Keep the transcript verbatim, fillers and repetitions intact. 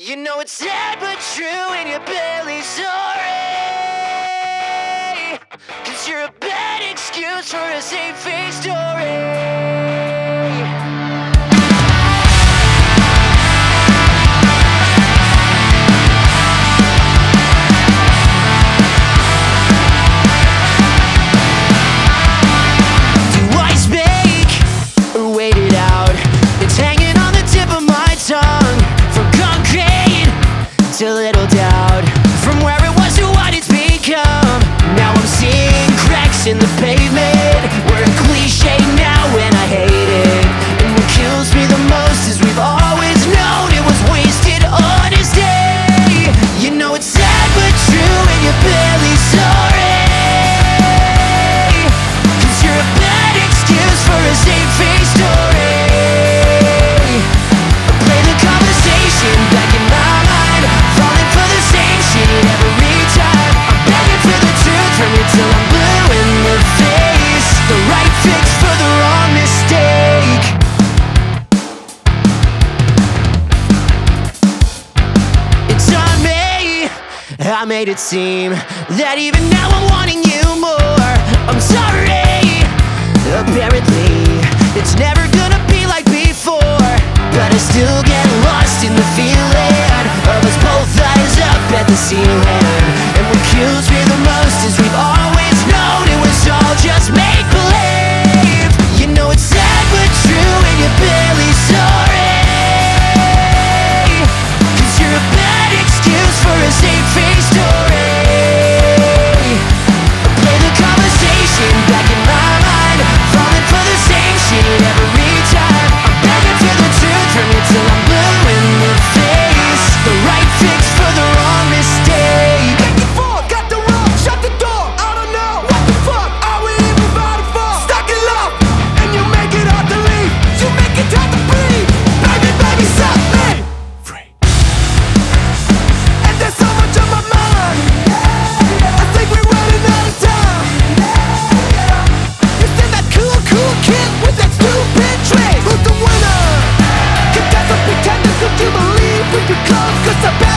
You know it's sad but true and you're barely sorry, 'cause you're a bad excuse for a safe face story. A little doubt from where it was to what it's become. Now I'm seeing cracks in the pavement. We're a cliche now and I hate it. And what kills me the most is we've always known it was wasted honesty. You know it's sad but true and you're barely sorry, 'cause you're a bad excuse for a safe face story. Play the conversation back in my mind, falling for the same shit every time. I'm begging for the truth from you till I'm blue in the face. The right fix for the wrong mistake. It's on me. I made it seem that even now I'm wanting you more. I'm sorry. Apparently it's never gonna be like before, but I still get lost in the feeling of us both eyes up at the ceiling. And what kills me the most is we've always known it was all just make-believe. You know it's sad but true and you're barely sorry, 'cause you're a bad excuse for a safe face story. Play the conversation back in my mind, falling for the same shit every time. I'm begging for the truth from you till I'm blue in the face. The right fix for the wrong mistake. Back and forth, got the wrong, shut the door. I don't know what the fuck are we even fighting for? Stuck in love, and you make it hard to leave. You make it hard to breathe. Baby, baby, set me free. And there's so much on my mind. I think we're running out of time. You're still that cool, cool kid with that stupid trick. Who's the winner? 'Cause that's what pretenders do you believe when you close, 'cause I bet